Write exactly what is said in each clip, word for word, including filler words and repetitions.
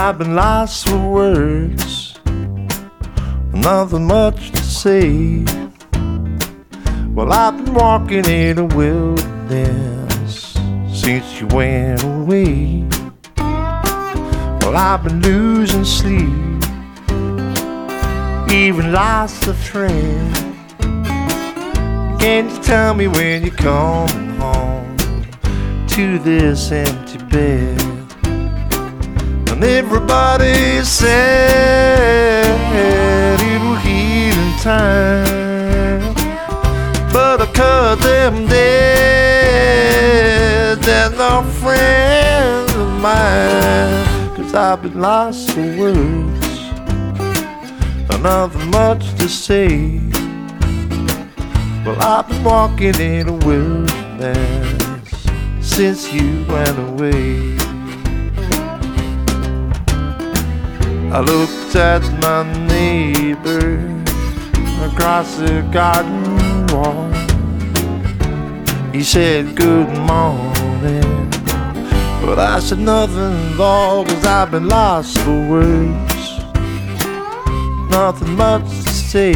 I've been lost for words, nothing much to say. Well, I've been walking in a wilderness since you went away. Well, I've been losing sleep, even lost a friend. Can you tell me when you're coming home to this empty bed? And everybody said it'll heal in time, but I cut them dead. They're no friends of mine, 'cause I've been lost for words, nothing much to say. Well, I've been walking in a wilderness since you went away. I looked at my neighbor across the garden wall. He said good morning, but I said nothing at all, 'cause I've been lost for words, nothing much to say.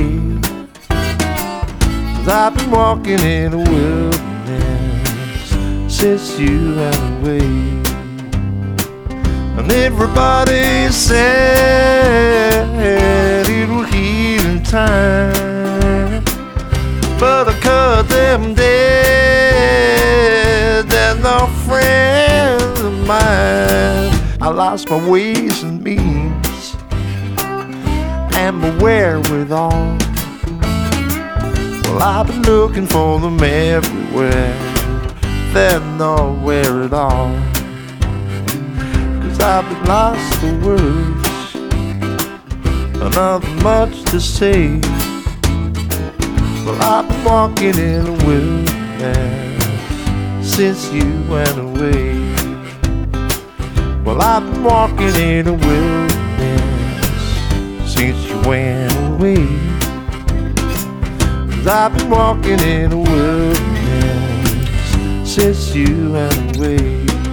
'Cause I've been walking in a wilderness since you went away. And everybody said it'll heal in time, but I cut them dead. They're no friends of mine. I lost my ways and means and my wherewithal. Well, I've been looking for them everywhere, they're nowhere at all. 'Cause I've been lost for words, nothing much to say. Well, I've been walking in a wilderness since you went away. Well, I've been walking in a wilderness since you went away. 'Cause I've been walking in a wilderness since you went away.